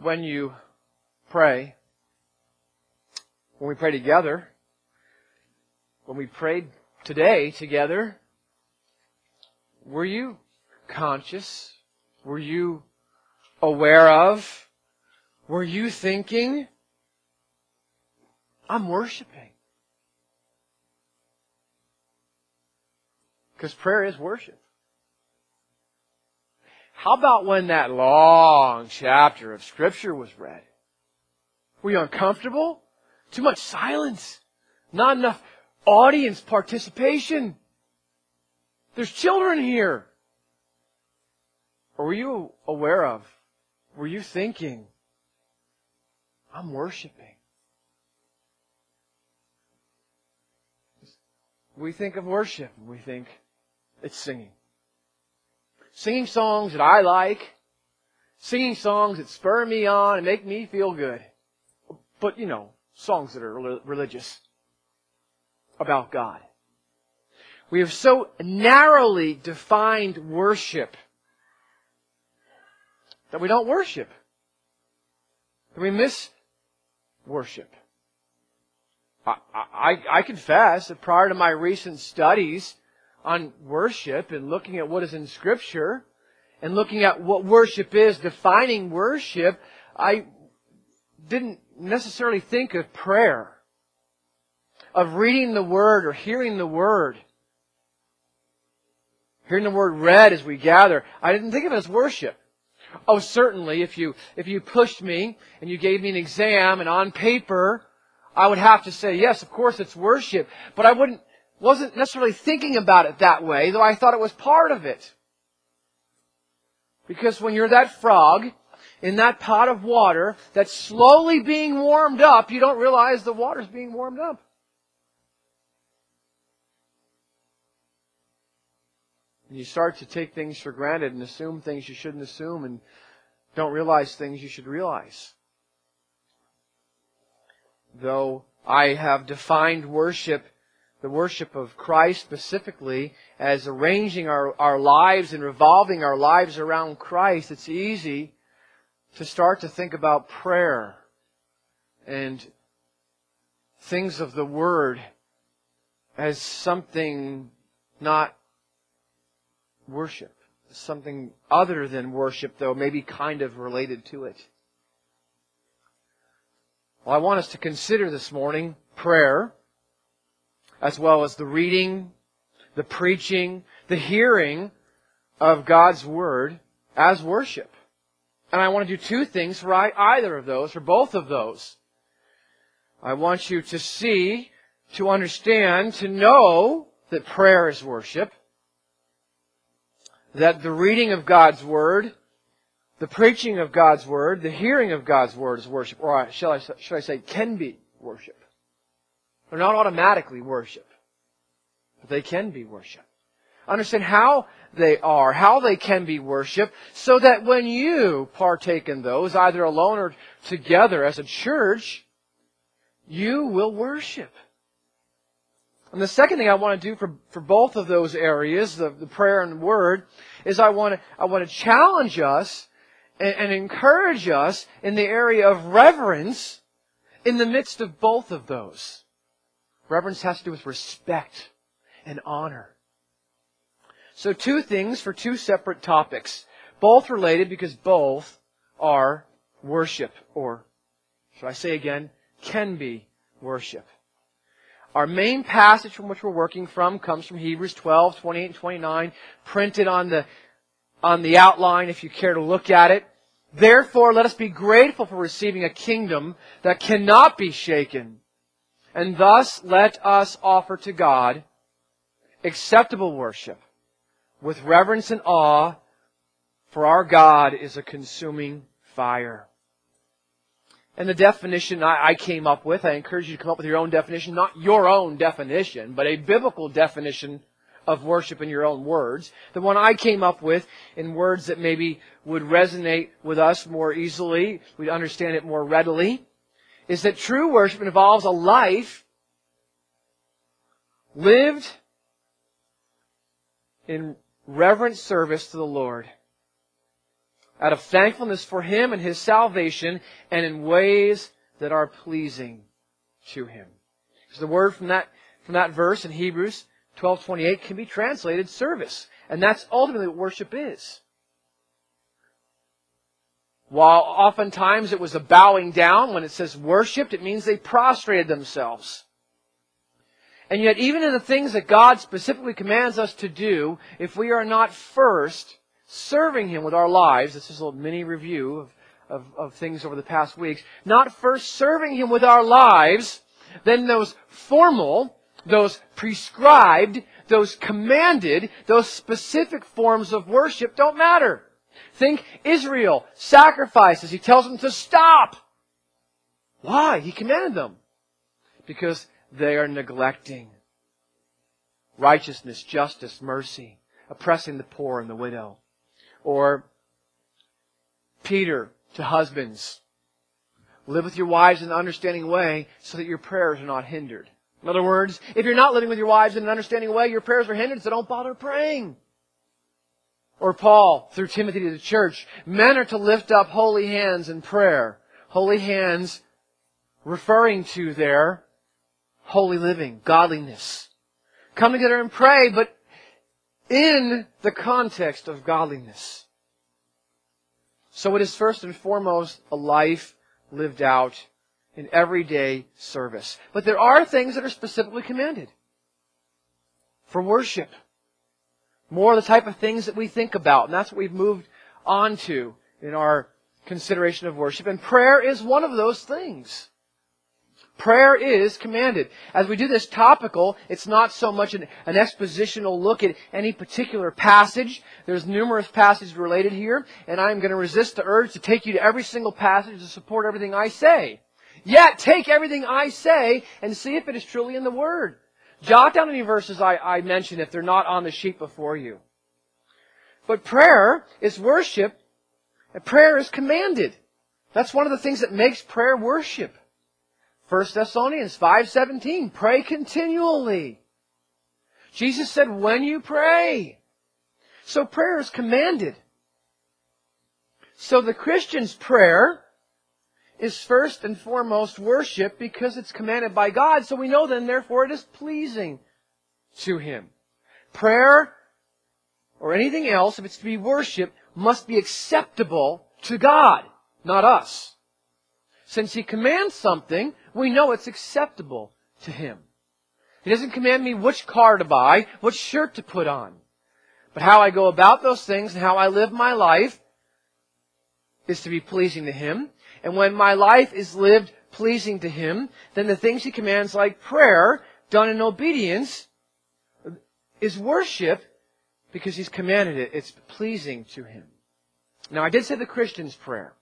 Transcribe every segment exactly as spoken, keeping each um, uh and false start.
when you pray, when we pray together, when we prayed today together, were you conscious? Were you aware of? Were you thinking, I'm worshiping? Because prayer is worship. How about when that long chapter of Scripture was read? Were you uncomfortable? Too much silence? Not enough audience participation? There's children here. Or were you aware of? Were you thinking, I'm worshiping? We think of worship, and we think it's singing. Singing songs that I like. Singing songs that spur me on and make me feel good. But, you know, songs that are religious about God. We have so narrowly defined worship that we don't worship. That we miss worship. I, I, I confess that prior to my recent studies on worship and looking at what is in Scripture and looking at what worship is, defining worship, I didn't necessarily think of prayer, of reading the Word or hearing the Word, hearing the Word read as we gather. I didn't think of it as worship. Oh, certainly, if you if you pushed me and you gave me an exam and on paper I would have to say, yes, of course it's worship, but I wouldn't wasn't necessarily thinking about it that way, though I thought it was part of it. Because when you're that frog in that pot of water that's slowly being warmed up, you don't realize the water's being warmed up. And you start to take things for granted and assume things you shouldn't assume and don't realize things you should realize. Though I have defined worship, the worship of Christ specifically, as arranging our, our lives and revolving our lives around Christ, it's easy to start to think about prayer and things of the Word as something not worship. Something other than worship, though, maybe kind of related to it. Well, I want us to consider this morning prayer, as well as the reading, the preaching, the hearing of God's Word as worship. And I want to do two things for either of those, for both of those. I want you to see, to understand, to know that prayer is worship, that the reading of God's Word, the preaching of God's Word, the hearing of God's Word is worship, or shall I, should I say, can be worship. They're not automatically worship, but they can be worship. Understand how they are, how they can be worship, so that when you partake in those, either alone or together as a church, you will worship. And the second thing I want to do for, for both of those areas, the, the prayer and the Word, is I want to, I want to challenge us and, and encourage us in the area of reverence in the midst of both of those. Reverence has to do with respect and honor. So two things for two separate topics. Both related because both are worship, or, should I say again, can be worship. Our main passage from which we're working from comes from Hebrews twelve, twenty-eight and twenty-nine, printed on the, on the outline if you care to look at it. Therefore, let us be grateful for receiving a kingdom that cannot be shaken. And thus, let us offer to God acceptable worship with reverence and awe, for our God is a consuming fire. And the definition I, I came up with, I encourage you to come up with your own definition, not your own definition, but a biblical definition of worship in your own words. The one I came up with in words that maybe would resonate with us more easily, we'd understand it more readily, is that true worship involves a life lived in reverent service to the Lord out of thankfulness for Him and His salvation, and in ways that are pleasing to Him. Because the word from that, from that verse in Hebrews twelve twenty-eight can be translated service. And that's ultimately what worship is. While oftentimes it was a bowing down, when it says worshipped, it means they prostrated themselves. And yet, even in the things that God specifically commands us to do, if we are not first serving Him with our lives, this is a little mini review of, of, of things over the past weeks, not first serving Him with our lives, then those formal, those prescribed, those commanded, those specific forms of worship don't matter. Think Israel, sacrifices. He tells them to stop. Why? He commanded them. Because they are neglecting righteousness, justice, mercy, oppressing the poor and the widow. Or Peter to husbands, live with your wives in an understanding way so that your prayers are not hindered. In other words, if you're not living with your wives in an understanding way, your prayers are hindered, so don't bother praying. Or Paul, through Timothy to the church, men are to lift up holy hands in prayer. Holy hands referring to their holy living, godliness. Come together and pray, but in the context of godliness. So it is first and foremost a life lived out in everyday service. But there are things that are specifically commanded for worship. More of the type of things that we think about. And that's what we've moved on to in our consideration of worship. And prayer is one of those things. Prayer is commanded. As we do this topical, it's not so much an, an expositional look at any particular passage. There's numerous passages related here, and I'm going to resist the urge to take you to every single passage to support everything I say. Yet, take everything I say and see if it is truly in the Word. Jot down any verses I, I mention if they're not on the sheet before you. But prayer is worship, and prayer is commanded. That's one of the things that makes prayer worship. First Thessalonians five seventeen, pray continually. Jesus said, when you pray. So prayer is commanded. So the Christian's prayer is first and foremost worship because it's commanded by God. So we know then, therefore, it is pleasing to Him. Prayer, or anything else, if it's to be worship, must be acceptable to God, not us. Since He commands something, we know it's acceptable to Him. He doesn't command me which car to buy, what shirt to put on. But how I go about those things and how I live my life is to be pleasing to Him. And when my life is lived pleasing to Him, then the things He commands, like prayer, done in obedience, is worship because He's commanded it. It's pleasing to Him. Now, I did say the Christian's prayer,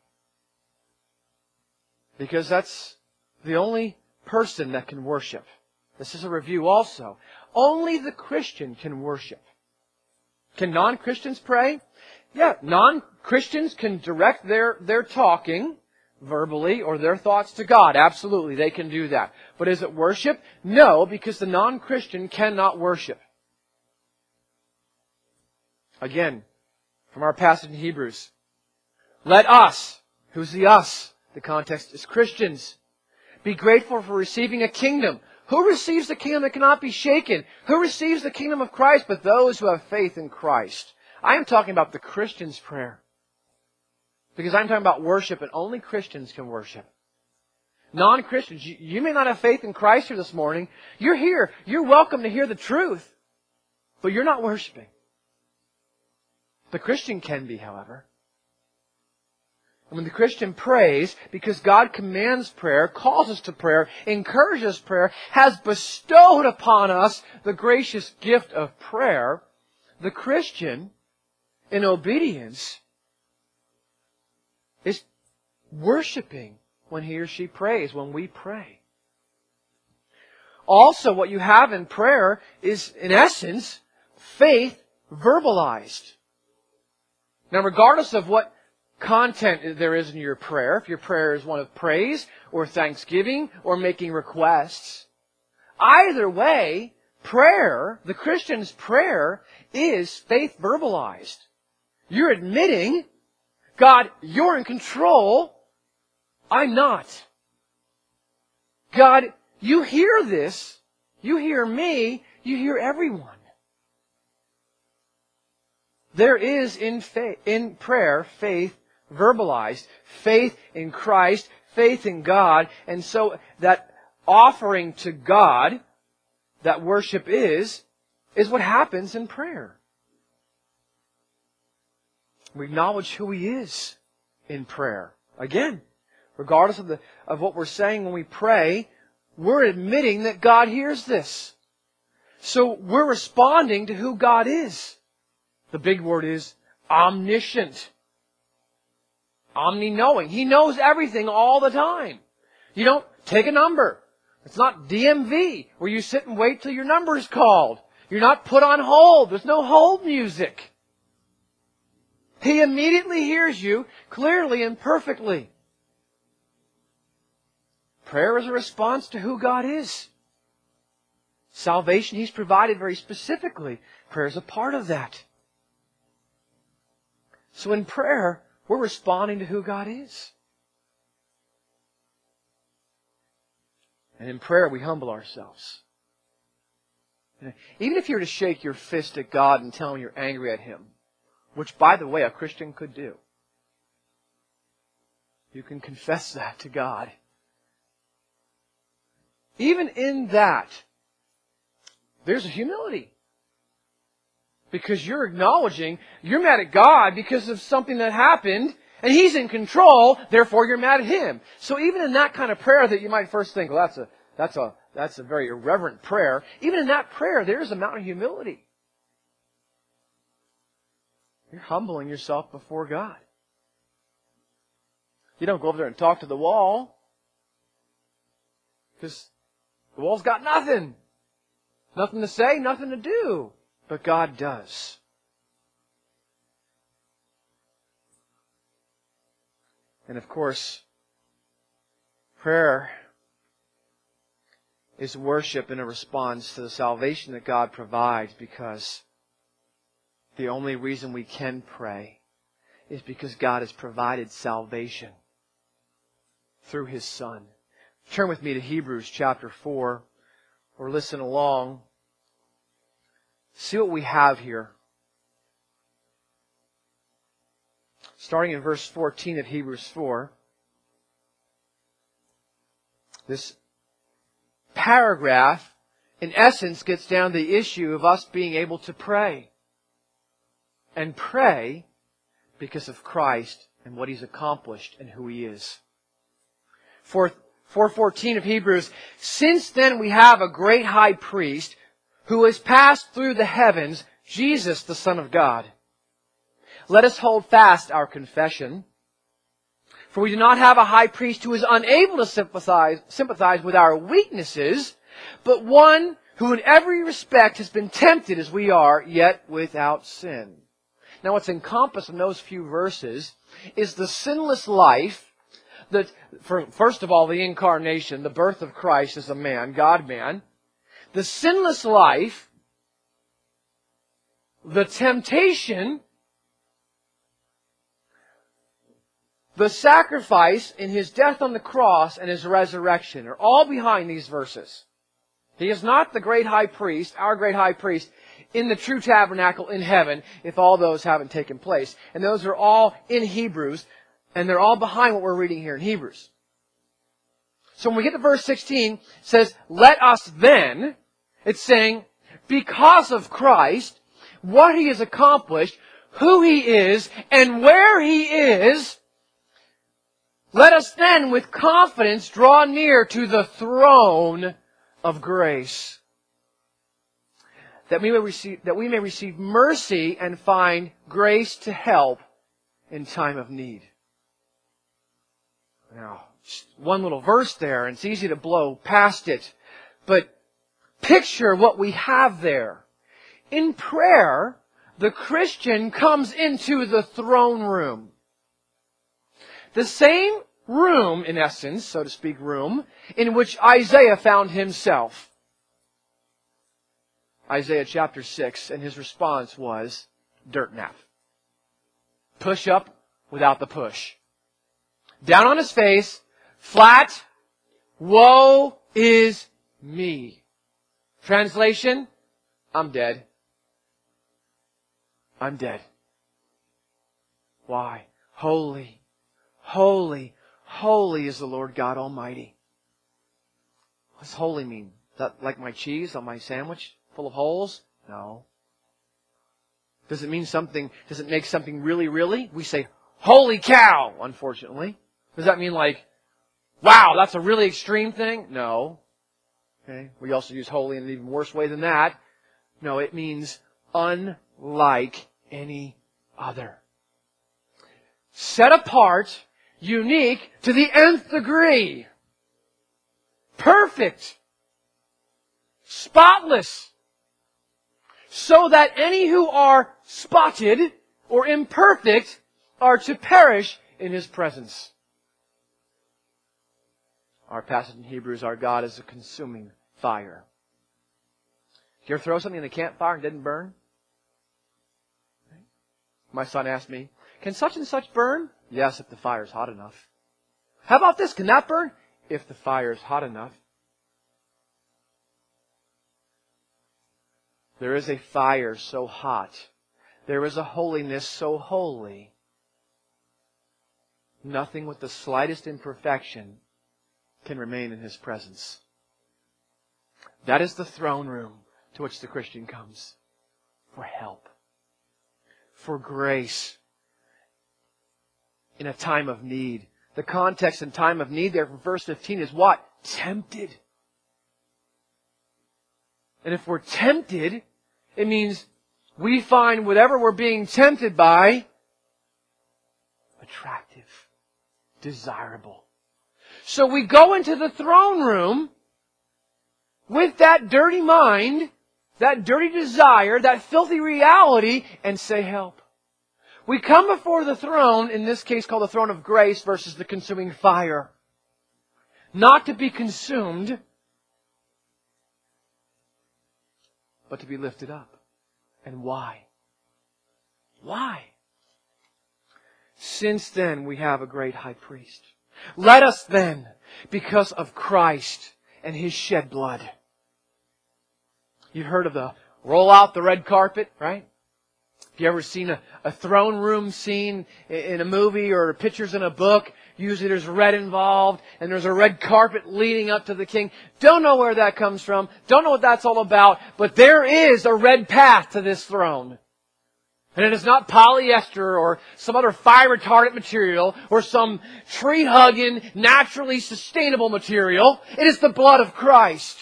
because that's the only person that can worship. This is a review also. Only the Christian can worship. Can non-Christians pray? Yeah, non-Christians can direct their, their talking verbally or their thoughts to God. Absolutely, they can do that. But is it worship? No, because the non-Christian cannot worship. Again, from our passage in Hebrews. Let us, who's the us? The context is Christians. Be grateful for receiving a kingdom. Who receives the kingdom that cannot be shaken? Who receives the kingdom of Christ but those who have faith in Christ? I am talking about the Christian's prayer. Because I'm talking about worship, and only Christians can worship. Non-Christians, you, you may not have faith in Christ here this morning. You're here. You're welcome to hear the truth. But you're not worshiping. The Christian can be, however. And when the Christian prays, because God commands prayer, calls us to prayer, encourages prayer, has bestowed upon us the gracious gift of prayer, the Christian, in obedience, is worshiping when he or she prays, when we pray. Also, what you have in prayer is, in essence, faith verbalized. Now, regardless of what content there is in your prayer, if your prayer is one of praise or thanksgiving or making requests, either way, prayer, the Christian's prayer, is faith verbalized. You're admitting, God, you're in control. I'm not. God, you hear this. You hear me. You hear everyone. There is in faith, in prayer, faith verbalized. Faith in Christ, faith in God. And so that offering to God, that worship is, is what happens in prayer. We acknowledge who He is in prayer. Again, regardless of the of what we're saying when we pray, we're admitting that God hears this. So we're responding to who God is. The big word is omniscient. Omni-knowing. He knows everything all the time. You don't take a number. It's not D M V, where you sit and wait till your number is called. You're not put on hold. There's no hold music. He immediately hears you clearly and perfectly. Prayer is a response to who God is. Salvation He's provided very specifically. Prayer is a part of that. So in prayer, we're responding to who God is. And in prayer, we humble ourselves. Even if you were to shake your fist at God and tell Him you're angry at Him, which, by the way, a Christian could do, you can confess that to God. Even in that, there's a humility. Because you're acknowledging you're mad at God because of something that happened, and He's in control, therefore you're mad at Him. So even in that kind of prayer that you might first think, well, that's a that's a that's a very irreverent prayer. Even in that prayer, there is a mountain of humility. You're humbling yourself before God. You don't go over there and talk to the wall, because the wall's got nothing. Nothing to say, nothing to do. But God does. And of course, prayer is worship in a response to the salvation that God provides, because the only reason we can pray is because God has provided salvation through His Son. Turn with me to Hebrews chapter four, or listen along. See what we have here. Starting in verse fourteen of Hebrews four. This paragraph, in essence, gets down to the issue of us being able to pray. And pray because of Christ and what He's accomplished and who He is. four fourteen of Hebrews, since then we have a great high priest who has passed through the heavens, Jesus, the Son of God. Let us hold fast our confession. For we do not have a high priest who is unable to sympathize, sympathize with our weaknesses, but one who in every respect has been tempted as we are, yet without sin. Now what's encompassed in those few verses is the sinless life that, for, first of all, the incarnation, the birth of Christ as a man, God-man, the sinless life, the temptation, the sacrifice in His death on the cross and His resurrection are all behind these verses. He is not the great high priest, our great high priest, in the true tabernacle in heaven, if all those haven't taken place. And those are all in Hebrews, and they're all behind what we're reading here in Hebrews. So when we get to verse sixteen, it says, let us then, it's saying, because of Christ, what He has accomplished, who He is, and where He is, let us then with confidence draw near to the throne of grace, that we may receive, that we may receive mercy and find grace to help in time of need. Now, just one little verse there, and it's easy to blow past it, but picture what we have there. In prayer, the Christian comes into the throne room. The same room, in essence, so to speak, room, in which Isaiah found himself. Isaiah chapter six, and his response was, dirt nap. Push up without the push. Down on his face, flat, woe is me. Translation, I'm dead. I'm dead. Why? Holy, holy, holy is the Lord God Almighty. What does holy mean? Is that like my cheese on my sandwich full of holes? No. Does it mean something, does it make something really, really? We say, holy cow, unfortunately. Does that mean like, wow, that's a really extreme thing? No. Okay. We also use holy in an even worse way than that. No, it means unlike any other. Set apart, unique to the nth degree. Perfect. Spotless. So that any who are spotted or imperfect are to perish in His presence. Our passage in Hebrews, our God is a consuming fire. Did you ever throw something in the campfire and didn't burn? My son asked me, can such and such burn? Yes, if the fire is hot enough. How about this? Can that burn? If the fire is hot enough. There is a fire so hot. There is a holiness so holy. Nothing with the slightest imperfection can remain in His presence. That is the throne room to which the Christian comes for help, for grace in a time of need. The context and time of need there from verse fifteen is what? Tempted. And if we're tempted, it means we find whatever we're being tempted by attractive, desirable. So we go into the throne room with that dirty mind, that dirty desire, that filthy reality, and say, help. We come before the throne, in this case called the throne of grace versus the consuming fire. Not to be consumed, but to be lifted up. And why? Why? Since then we have a great high priest. Let us then, because of Christ and His shed blood. You've heard of the roll out the red carpet, right? Have you ever seen a, a throne room scene in a movie or pictures in a book? Usually there's red involved and there's a red carpet leading up to the king. Don't know where that comes from. Don't know what that's all about. But there is a red path to this throne. And it is not polyester or some other fire retardant material or some tree-hugging, naturally sustainable material. It is the blood of Christ.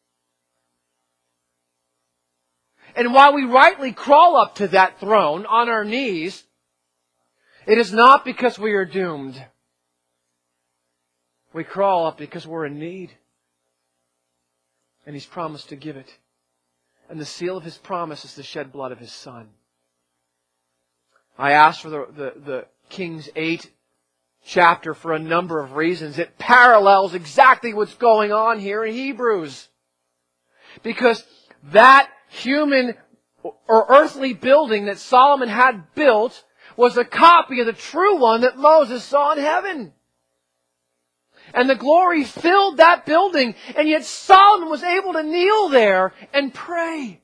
And while we rightly crawl up to that throne on our knees, it is not because we are doomed. We crawl up because we're in need. And He's promised to give it. And the seal of His promise is the shed blood of His Son. I asked for the, the, the Kings eight chapter for a number of reasons. It parallels exactly what's going on here in Hebrews. Because that human or earthly building that Solomon had built was a copy of the true one that Moses saw in heaven. And the glory filled that building, and yet Solomon was able to kneel there and pray.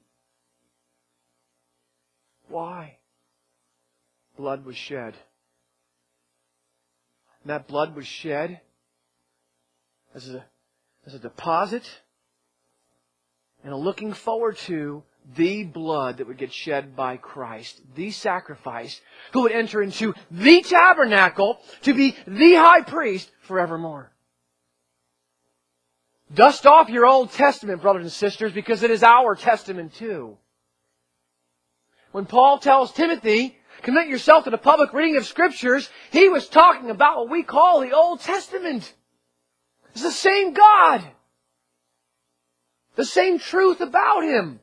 Why? Blood was shed. And that blood was shed as a, as a deposit and a looking forward to the blood that would get shed by Christ, the sacrifice, who would enter into the tabernacle to be the high priest forevermore. Dust off your Old Testament, brothers and sisters, because it is our testament too. When Paul tells Timothy, commit yourself to the public reading of Scriptures, he was talking about what we call the Old Testament. It's the same God. The same truth about Him.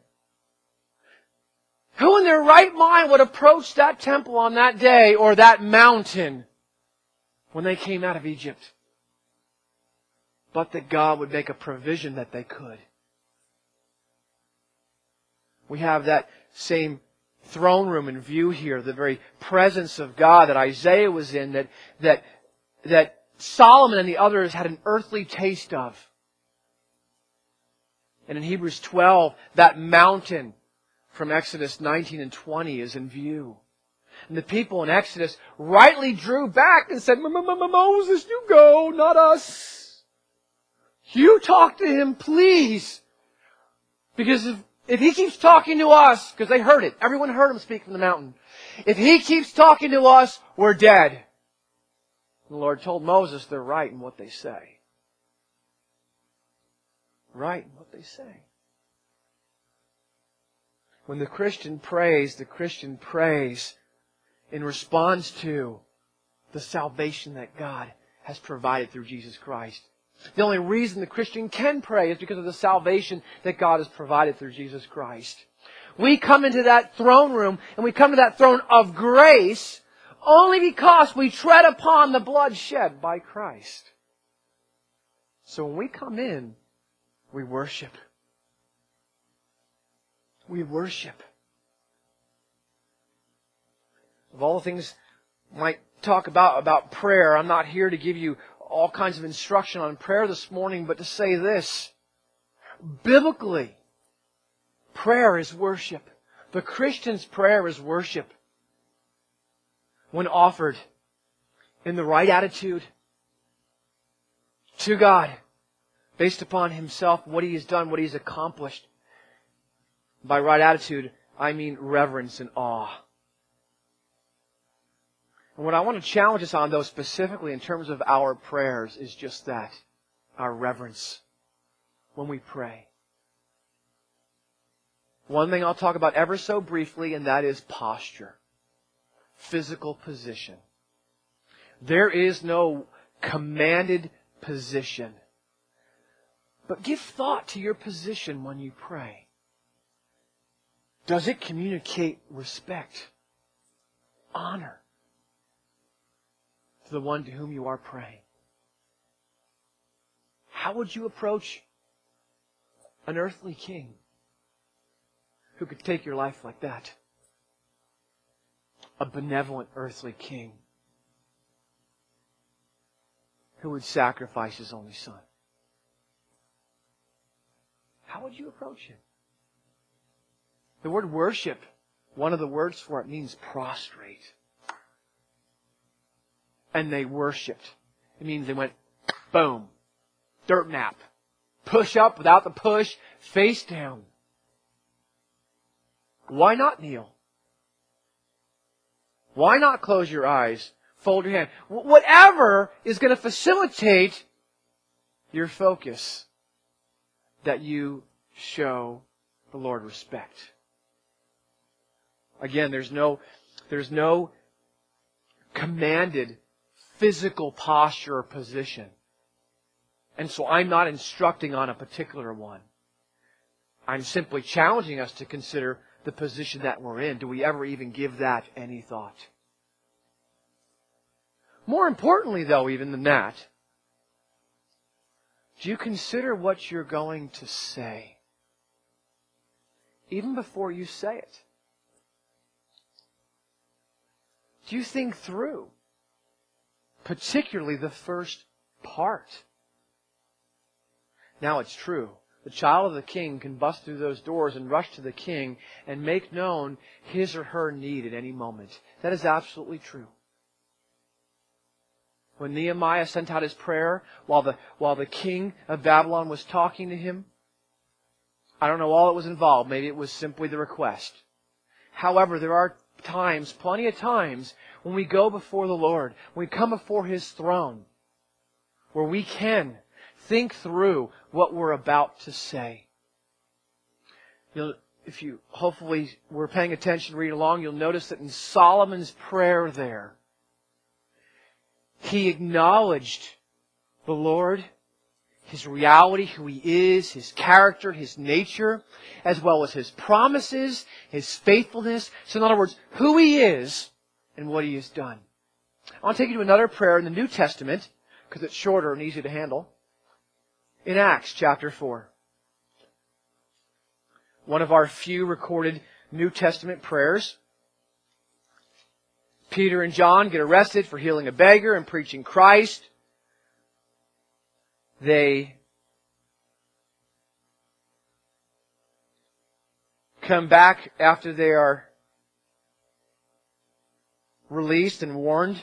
Who in their right mind would approach that temple on that day or that mountain when they came out of Egypt? But that God would make a provision that they could. We have that same throne room in view here, the very presence of God that Isaiah was in, that, that, that Solomon and the others had an earthly taste of. And in Hebrews twelve, that mountain from Exodus nineteen and twenty is in view. And the people in Exodus rightly drew back and said, Moses, you go, not us. You talk to him, please. Because if, if he keeps talking to us, because they heard it, everyone heard him speak from the mountain. If he keeps talking to us, we're dead. And the Lord told Moses they're right in what they say. Right in what they say. When the Christian prays, the Christian prays in response to the salvation that God has provided through Jesus Christ. The only reason the Christian can pray is because of the salvation that God has provided through Jesus Christ. We come into that throne room and we come to that throne of grace only because we tread upon the blood shed by Christ. So when we come in, we worship. We worship. Of all the things I might talk about, about prayer, I'm not here to give you all kinds of instruction on prayer this morning, but to say this. Biblically, prayer is worship. The Christian's prayer is worship. When offered in the right attitude to God, based upon Himself, what He has done, what He's accomplished. By right attitude, I mean reverence and awe. And what I want to challenge us on, though, specifically in terms of our prayers, is just that. Our reverence when we pray. One thing I'll talk about ever so briefly, and that is posture. Physical position. There is no commanded position. But give thought to your position when you pray. Does it communicate respect, honor to the one to whom you are praying? How would you approach an earthly king who could take your life like that? A benevolent earthly king who would sacrifice His only Son. How would you approach Him? The word worship, one of the words for it means prostrate. And they worshipped. It means they went, boom, dirt nap. Push up without the push, face down. Why not kneel? Why not close your eyes? Fold your hand. Whatever is going to facilitate your focus, that you show the Lord respect. Again, there's no, there's no commanded physical posture or position. And so I'm not instructing on a particular one. I'm simply challenging us to consider the position that we're in. Do we ever even give that any thought? More importantly, though, even than that, do you consider what you're going to say? Even before you say it. Do you think through, particularly the first part? Now it's true. The child of the king can bust through those doors and rush to the king and make known his or her need at any moment. That is absolutely true. When Nehemiah sent out his prayer while the, while the king of Babylon was talking to him, I don't know all that was involved. Maybe it was simply the request. However, there are times, plenty of times, when we go before the Lord, when we come before His throne, where we can think through what we're about to say. You'll, if you hopefully were paying attention, read along, you'll notice that in Solomon's prayer there, he acknowledged the Lord, His reality, who He is, His character, His nature, as well as His promises, His faithfulness. So in other words, who He is and what He has done. I want to take you to another prayer in the New Testament, because it's shorter and easy to handle. In Acts chapter four. One of our few recorded New Testament prayers. Peter and John get arrested for healing a beggar and preaching Christ. They come back after they are released and warned.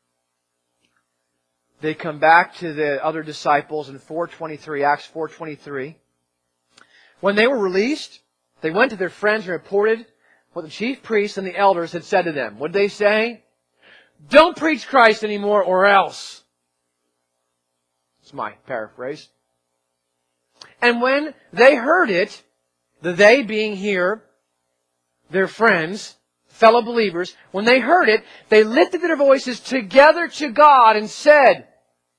They come back to the other disciples in four twenty-three, Acts four twenty-three. When they were released, they went to their friends and reported what the chief priests and the elders had said to them. What did they say? Don't preach Christ anymore or else. It's my paraphrase. And when they heard it, the they being here, their friends, fellow believers, when they heard it, they lifted their voices together to God and said,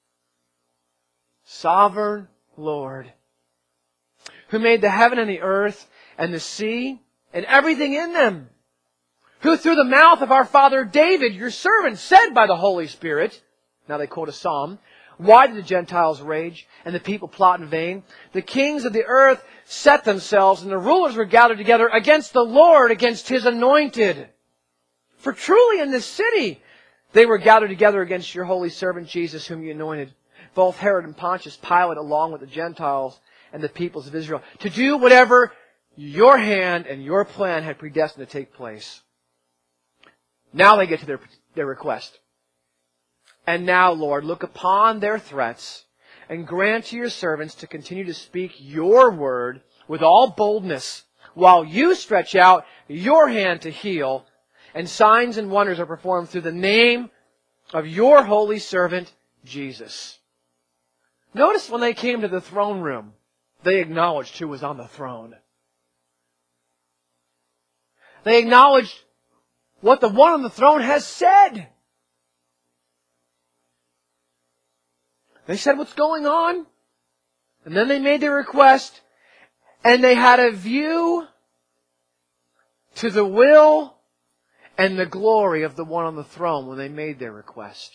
Sovereign Lord, who made the heaven and the earth and the sea and everything in them, who through the mouth of our father David, your servant, said by the Holy Spirit, now they quote a psalm, why did the Gentiles rage and the people plot in vain? The kings of the earth set themselves and the rulers were gathered together against the Lord, against His anointed. For truly in this city they were gathered together against your holy servant Jesus, whom you anointed, both Herod and Pontius Pilate, along with the Gentiles and the peoples of Israel, to do whatever your hand and your plan had predestined to take place. Now they get to their, their request. And now, Lord, look upon their threats and grant to your servants to continue to speak your word with all boldness, while you stretch out your hand to heal, and signs and wonders are performed through the name of your holy servant, Jesus. Notice when they came to the throne room, they acknowledged who was on the throne. They acknowledged what the one on the throne has said. They said what's going on, and then they made their request, and they had a view to the will and the glory of the one on the throne when they made their request.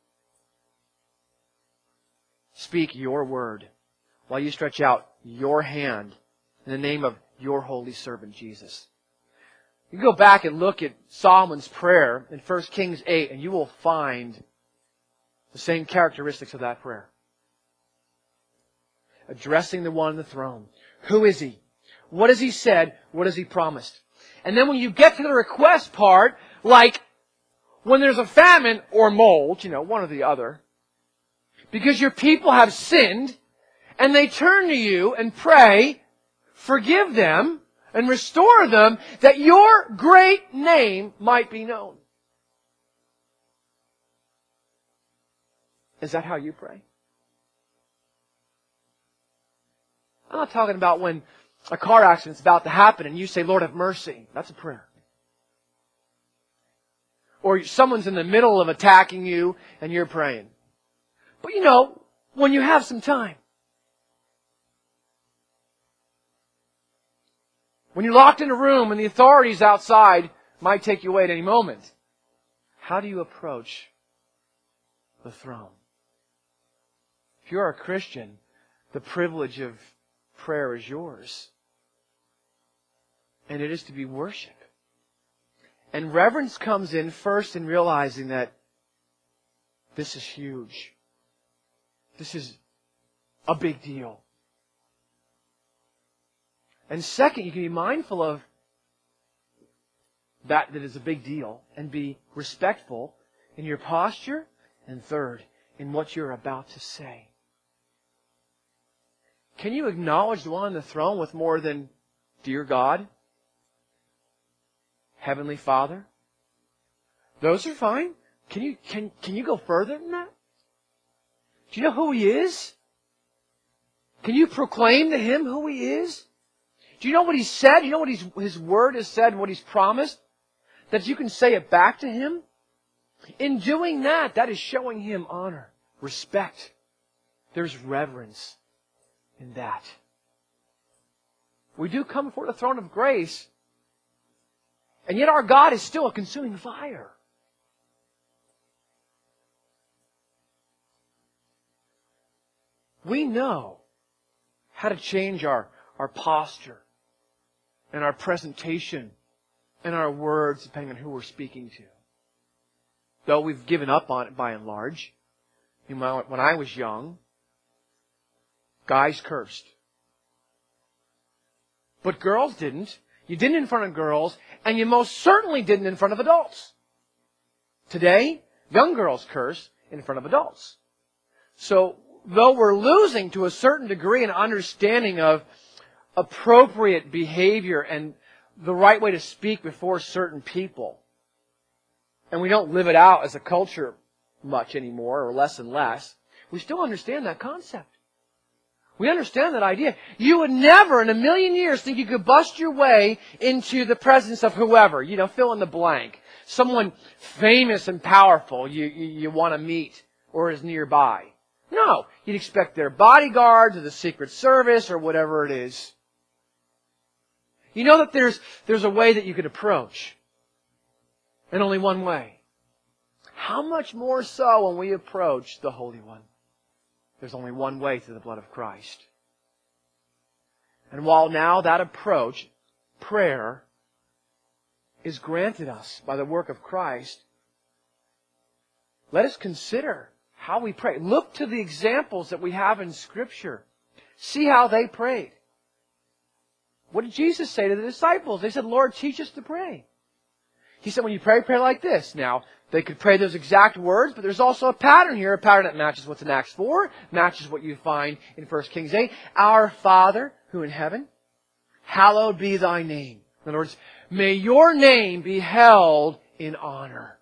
Speak your word while you stretch out your hand in the name of your holy servant Jesus. You go back and look at Solomon's prayer in First Kings eight, and you will find the same characteristics of that prayer. Addressing the one on the throne. Who is He? What has He said? What has He promised? And then when you get to the request part, like when there's a famine or mold, you know, one or the other, because your people have sinned, and they turn to you and pray, forgive them, and restore them, that your great name might be known. Is that how you pray? I'm not talking about when a car accident's about to happen and you say, Lord, have mercy. That's a prayer. Or someone's in the middle of attacking you and you're praying. But you know, when you have some time. When you're locked in a room and the authorities outside might take you away at any moment. How do you approach the throne? If you're a Christian, the privilege of prayer is yours. And it is to be worship. And reverence comes in first in realizing that this is huge. This is a big deal. And second, you can be mindful of that that is a big deal and be respectful in your posture. And third, in what you're about to say. Can you acknowledge the one on the throne with more than, dear God, Heavenly Father? Those are fine. Can you, can, can you go further than that? Do you know who He is? Can you proclaim to Him who He is? Do you know what He said? Do you know what His, His Word has said, what He's promised? That you can say it back to Him? In doing that, that is showing Him honor, respect. There's reverence in that. We do come before the throne of grace, and yet our God is still a consuming fire. We know how to change our, our posture and our presentation in our words depending on who we're speaking to. Though we've given up on it by and large. You know, when I was young, guys cursed. But girls didn't. You didn't in front of girls, and you most certainly didn't in front of adults. Today, young girls curse in front of adults. So, though we're losing to a certain degree an understanding of appropriate behavior and the right way to speak before certain people, and we don't live it out as a culture much anymore, or less and less, we still understand that concept. We understand that idea. You would never in a million years think you could bust your way into the presence of whoever. You know, fill in the blank. Someone famous and powerful you, you, you want to meet or is nearby. No. You'd expect their bodyguards or the Secret Service or whatever it is. You know that there's, there's a way that you could approach. And only one way. How much more so when we approach the Holy One? There's only one way through the blood of Christ. And while now that approach, prayer, is granted us by the work of Christ, let us consider how we pray. Look to the examples that we have in Scripture. See how they prayed. What did Jesus say to the disciples? They said, Lord, teach us to pray. He said, when you pray, pray like this. Now, they could pray those exact words, but there's also a pattern here, a pattern that matches what's in Acts four, matches what you find in First Kings eight. Our Father, who in heaven, hallowed be thy name. In other words, may your name be held in honor.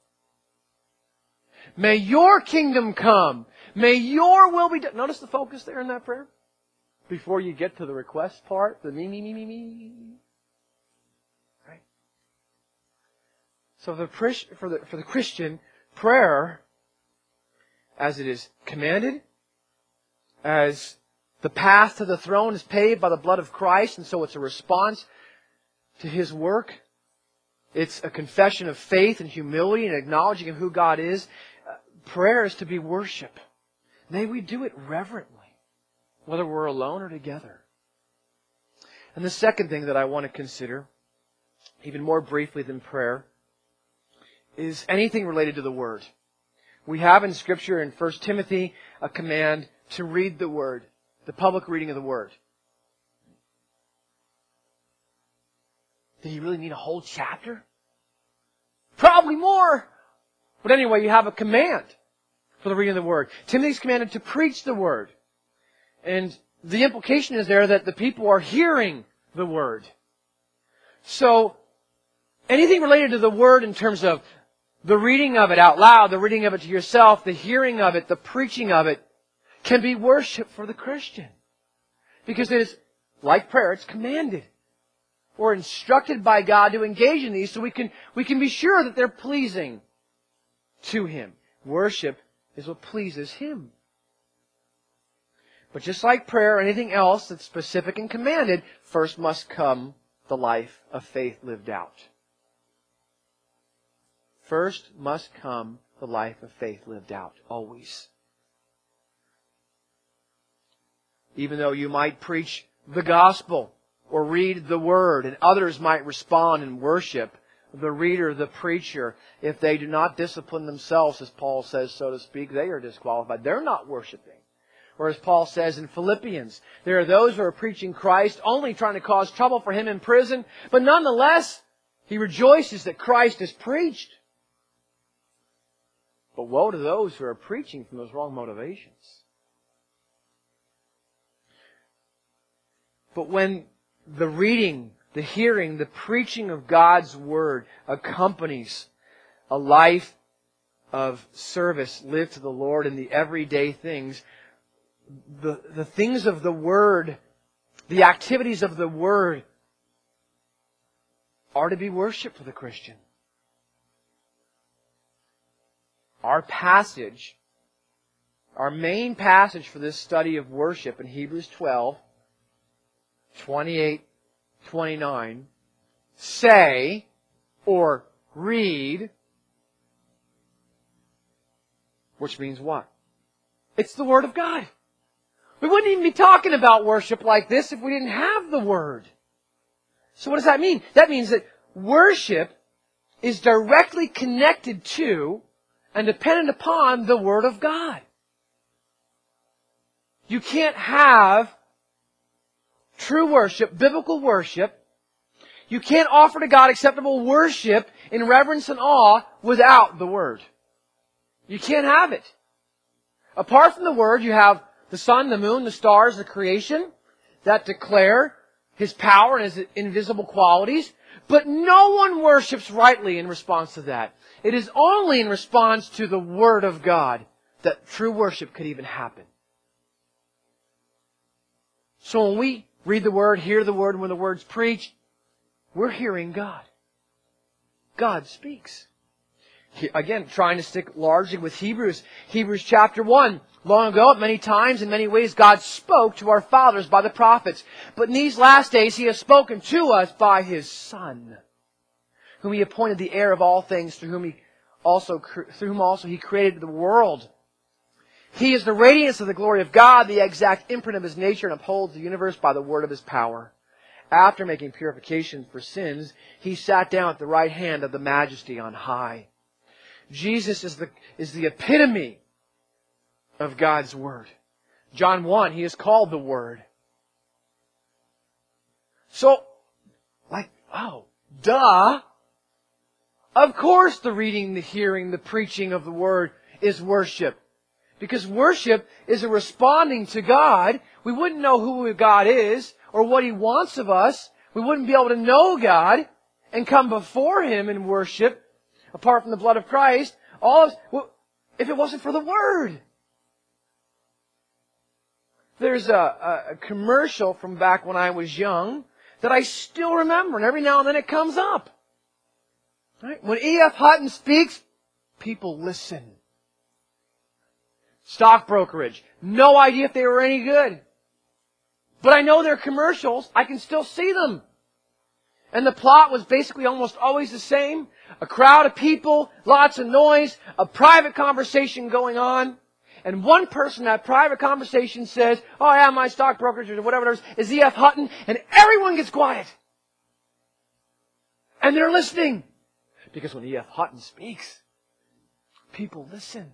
May your kingdom come. May your will be done. Notice the focus there in that prayer. Before you get to the request part, the me, me, me, me, me. Right? So the, for the, for the Christian, prayer, as it is commanded, as the path to the throne is paved by the blood of Christ, and so it's a response to His work. It's a confession of faith and humility and acknowledging of who God is. Uh, prayer is to be worship. May we do it reverently, whether we're alone or together. And the second thing that I want to consider, even more briefly than prayer, is anything related to the Word. We have in Scripture in First Timothy a command to read the Word, the public reading of the Word. Did you really need a whole chapter? Probably more. But anyway, you have a command for the reading of the Word. Timothy's commanded to preach the Word. And the implication is there that the people are hearing the Word. So, anything related to the Word in terms of the reading of it out loud, the reading of it to yourself, the hearing of it, the preaching of it, can be worship for the Christian. Because it is, like prayer, it's commanded. We're instructed by God to engage in these so we can, we can be sure that they're pleasing to Him. Worship is what pleases Him. But just like prayer or anything else that's specific and commanded, first must come the life of faith lived out. First must come the life of faith lived out, always. Even though you might preach the gospel or read the Word and others might respond in worship, the reader, the preacher, if they do not discipline themselves, as Paul says, so to speak, they are disqualified. They're not worshiping. Or as Paul says in Philippians, there are those who are preaching Christ, only trying to cause trouble for him in prison, but nonetheless, he rejoices that Christ is preached. But woe to those who are preaching from those wrong motivations. But when the reading, the hearing, the preaching of God's Word accompanies a life of service lived to the Lord in the everyday things, the, the things of the Word, the activities of the Word are to be worshipped for the Christian. Our passage, our main passage for this study of worship in Hebrews twelve, twenty-eight, twenty-nine, say or read, which means what? It's the Word of God. We wouldn't even be talking about worship like this if we didn't have the Word. So what does that mean? That means that worship is directly connected to and dependent upon the Word of God. You can't have true worship, biblical worship. You can't offer to God acceptable worship in reverence and awe without the Word. You can't have it. Apart from the Word, you have the sun, the moon, the stars, the creation that declare His power and His invisible qualities. But no one worships rightly in response to that. It is only in response to the Word of God that true worship could even happen. So when we read the Word, hear the Word, and when the Word's preached, we're hearing God. God speaks. Again, trying to stick largely with Hebrews. Hebrews chapter one. Long ago, many times, in many ways, God spoke to our fathers by the prophets. But in these last days, He has spoken to us by His Son, whom He appointed the heir of all things, through whom He also, through whom also He created the world. He is the radiance of the glory of God, the exact imprint of His nature, and upholds the universe by the word of His power. After making purification for sins, He sat down at the right hand of the Majesty on high. Jesus is the, is the epitome of God's Word. John one, He is called the Word. So, like, oh, duh. Of course the reading, the hearing, the preaching of the Word is worship. Because worship is a responding to God. We wouldn't know who God is or what He wants of us. We wouldn't be able to know God and come before Him in worship apart from the blood of Christ. All of, well, if it wasn't for the Word. There's a, a commercial from back when I was young that I still remember, and every now and then it comes up. Right? When E F. Hutton speaks, people listen. Stock brokerage. No idea if they were any good. But I know their commercials. I can still see them. And the plot was basically almost always the same. A crowd of people, lots of noise, a private conversation going on. And one person in that private conversation says, oh yeah, my stock brokerage or whatever it is, is E F. Hutton. And everyone gets quiet. And they're listening. Because when E F. Hutton speaks, people listen.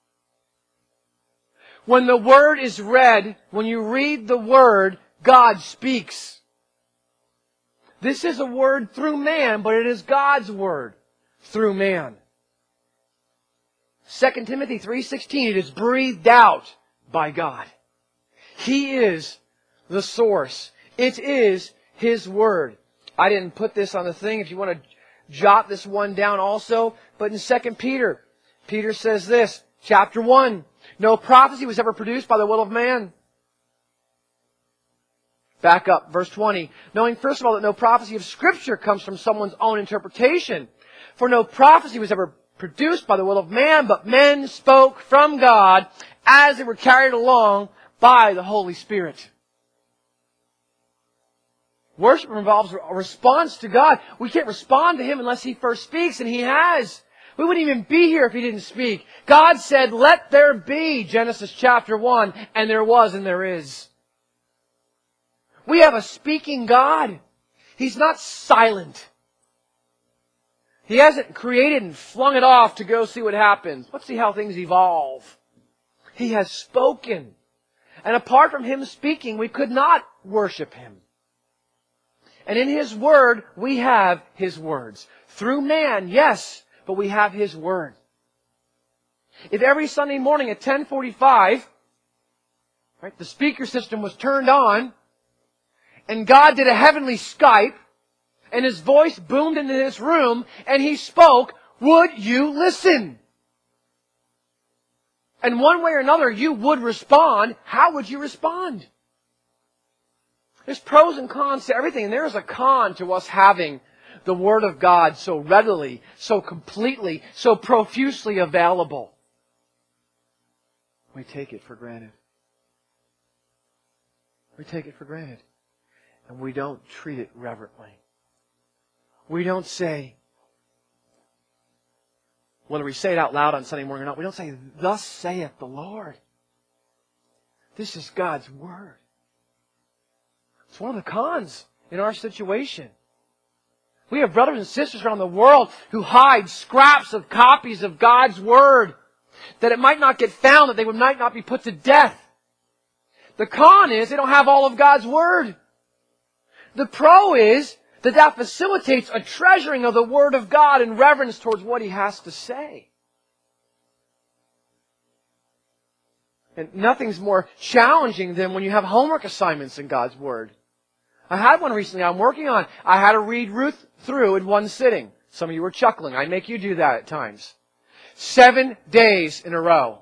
When the Word is read, when you read the Word, God speaks. This is a word through man, but it is God's Word through man. Second Timothy three sixteen, it is breathed out by God. He is the source. It is His Word. I didn't put this on the thing. If you want to jot this one down also, but in Second Peter, Peter says this, chapter one, no prophecy was ever produced by the will of man. Back up, verse twenty. Knowing first of all that no prophecy of Scripture comes from someone's own interpretation. For no prophecy was ever produced by the will of man, but men spoke from God as they were carried along by the Holy Spirit. Worship involves a response to God. We can't respond to Him unless He first speaks, and He has. We wouldn't even be here if He didn't speak. God said, let there be, Genesis chapter one, and there was and there is. We have a speaking God. He's not silent. He hasn't created and flung it off to go see what happens. Let's see how things evolve. He has spoken. And apart from Him speaking, we could not worship Him. And in His Word, we have His words. Through man, yes, but we have His Word. If every Sunday morning at ten forty-five, right, the speaker system was turned on, and God did a heavenly Skype, and His voice boomed into this room, and He spoke, would you listen? And one way or another, you would respond. How would you respond? There's pros and cons to everything, and there's a con to us having the Word of God so readily, so completely, so profusely available. We take it for granted. We take it for granted. And we don't treat it reverently. We don't say, whether we say it out loud on Sunday morning or not, we don't say, thus saith the Lord. This is God's Word. It's one of the cons in our situation. We have brothers and sisters around the world who hide scraps of copies of God's Word, that it might not get found, that they might not be put to death. The con is they don't have all of God's Word. The pro is that that facilitates a treasuring of the Word of God in reverence towards what He has to say. And nothing's more challenging than when you have homework assignments in God's Word. I had one recently I'm working on. I had to read Ruth through in one sitting. Some of you were chuckling. I make you do that at times. Seven days in a row.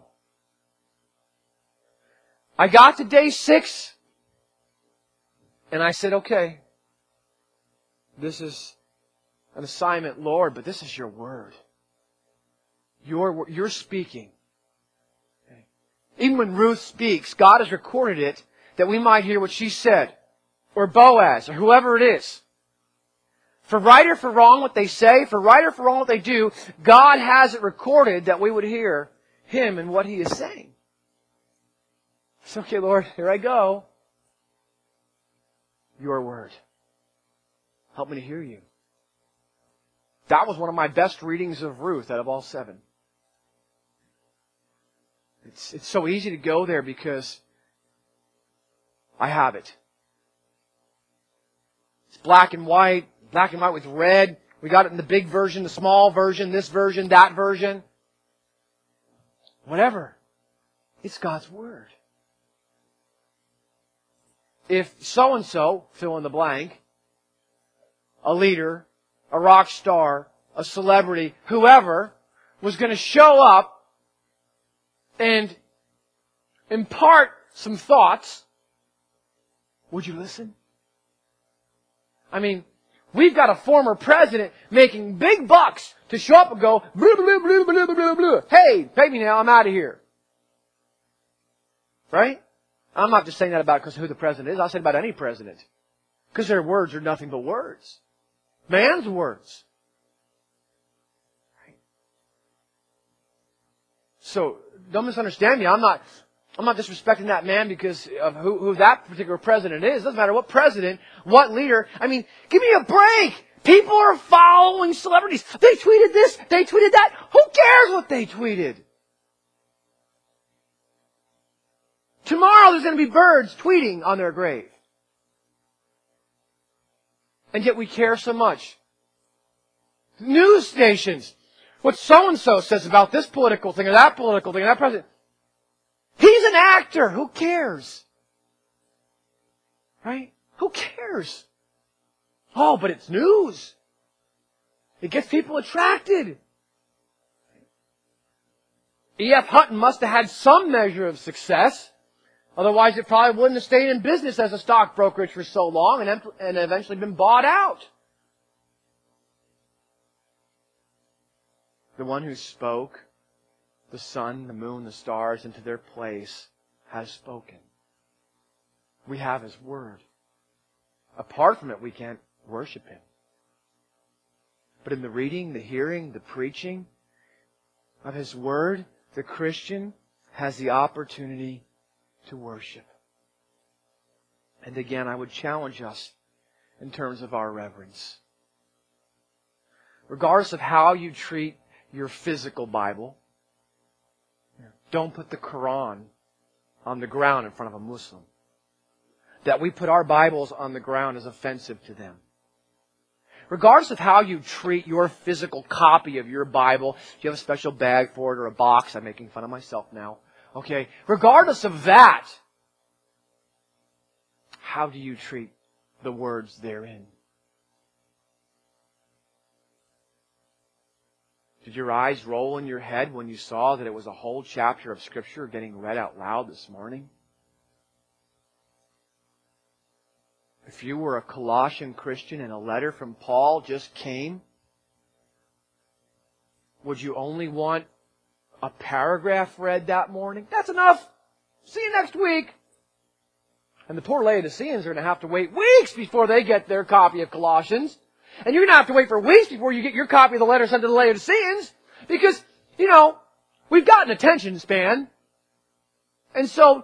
I got to day six, and I said, okay, this is an assignment, Lord, but this is your Word. You're, you're speaking. Okay. Even when Ruth speaks, God has recorded it that we might hear what she said, or Boaz, or whoever it is. For right or for wrong what they say, for right or for wrong what they do, God has it recorded that we would hear Him and what He is saying. It's okay, Lord, here I go. Your Word. Help me to hear You. That was one of my best readings of Ruth out of all seven. It's, it's so easy to go there because I have it. It's black and white, black and white with red. We got it in the big version, the small version, this version, that version. Whatever. It's God's Word. If so-and-so, fill in the blank, a leader, a rock star, a celebrity, whoever, was going to show up and impart some thoughts, would you listen? I mean, we've got a former president making big bucks to show up and go, blah, blah, blah, blah, blah, blah, blah. Hey, pay me now, I'm out of here. Right? I'm not just saying that about because who the president is. I'll say about any president. Because their words are nothing but words. Man's words. Right? So, don't misunderstand me. I'm not, I'm not disrespecting that man because of who, who that particular president is. It doesn't matter what president, what leader. I mean, give me a break. People are following celebrities. They tweeted this, they tweeted that. Who cares what they tweeted? Tomorrow there's going to be birds tweeting on their grave. And yet we care so much. News stations. What so-and-so says about this political thing or that political thing or that president. He's an actor. Who cares? Right? Who cares? Oh, but it's news. It gets people attracted. E F. Hutton must have had some measure of success. Otherwise, it probably wouldn't have stayed in business as a stock brokerage for so long and, and eventually been bought out. The one who spoke the sun, the moon, the stars into their place has spoken. We have His Word. Apart from it, we can't worship Him. But in the reading, the hearing, the preaching of His Word, the Christian has the opportunity to worship. And again, I would challenge us in terms of our reverence. Regardless of how you treat your physical Bible, don't put the Quran on the ground in front of a Muslim. That we put our Bibles on the ground is offensive to them. Regardless of how you treat your physical copy of your Bible, if you have a special bag for it or a box, I'm making fun of myself now. Okay, regardless of that, how do you treat the words therein? Did your eyes roll in your head when you saw that it was a whole chapter of Scripture getting read out loud this morning? If you were a Colossian Christian and a letter from Paul just came, would you only want a paragraph read that morning? That's enough. See you next week. And the poor Laodiceans are going to have to wait weeks before they get their copy of Colossians. And you're going to have to wait for weeks before you get your copy of the letter sent to the Laodiceans. Because, you know, we've got an attention span. And so,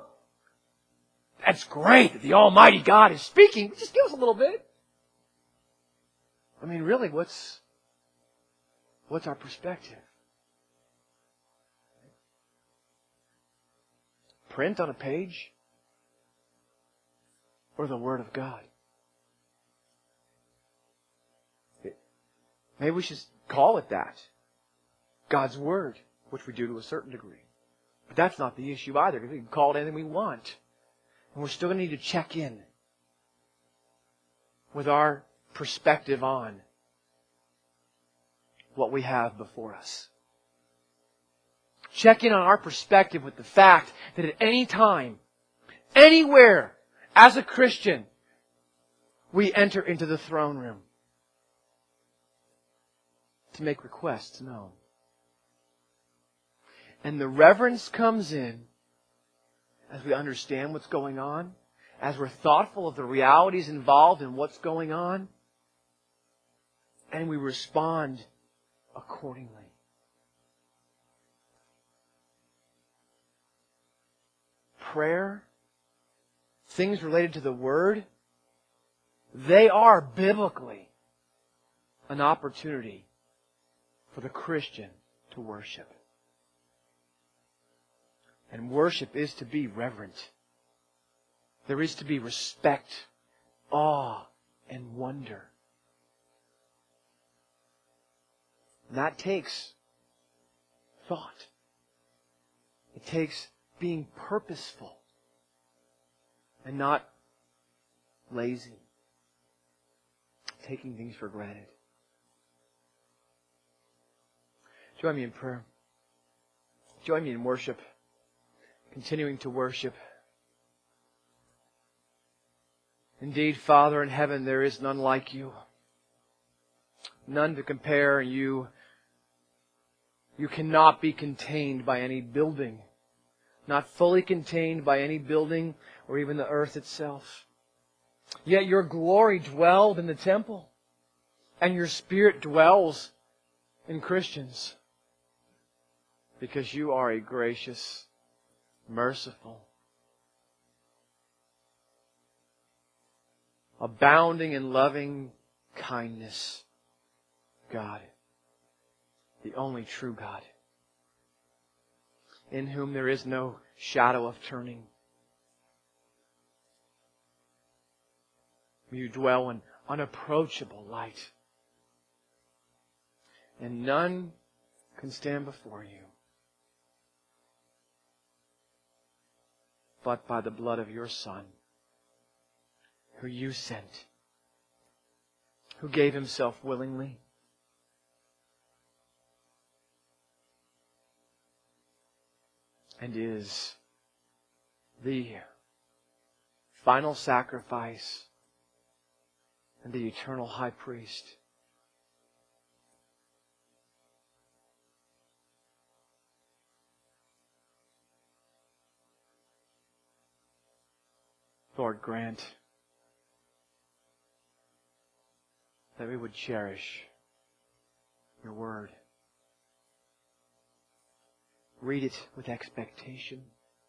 that's great that the Almighty God is speaking. Just give us a little bit. I mean, really, what's, what's our perspective? Print on a page? Or the Word of God? Maybe we should call it that. God's Word, which we do to a certain degree. But that's not the issue either, because we can call it anything we want. And we're still going to need to check in with our perspective on what we have before us. Check in on our perspective with the fact that at any time, anywhere, as a Christian, we enter into the throne room to make requests known. And the reverence comes in as we understand what's going on, as we're thoughtful of the realities involved in what's going on, and we respond accordingly. Prayer, things related to the Word, they are biblically an opportunity for the Christian to worship. And worship is to be reverent. There is to be respect, awe, and wonder. And that takes thought. It takes being purposeful and not lazy, taking things for granted. Join me in prayer. Join me in worship. Continuing to worship. Indeed, Father in heaven, there is none like you. None to compare. You, you cannot be contained by any building. Not fully contained by any building or even the earth itself. Yet your glory dwelled in the temple. And your Spirit dwells in Christians. Because you are a gracious, merciful, abounding in loving kindness God. The only true God. In whom there is no shadow of turning. You dwell in unapproachable light. And none can stand before you but by the blood of your Son, who you sent, who gave Himself willingly, and is the final sacrifice and the eternal high priest. Lord, grant that we would cherish your word. Read it with expectation.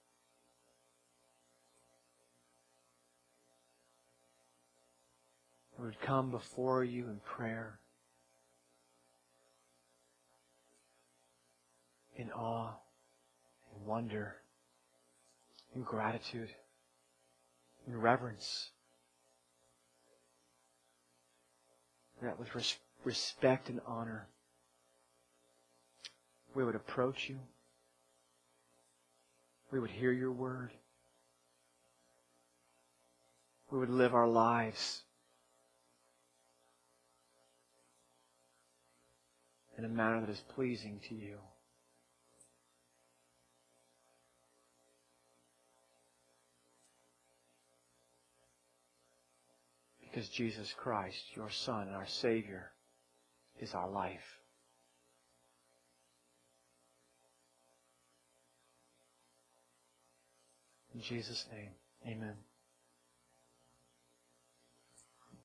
We would come before you in prayer, in awe, in wonder, in gratitude, in reverence. That with res- respect and honor, we would approach you. We would hear your word. We would live our lives in a manner that is pleasing to you. Because Jesus Christ, your Son and our Savior, is our life. In Jesus' name, amen.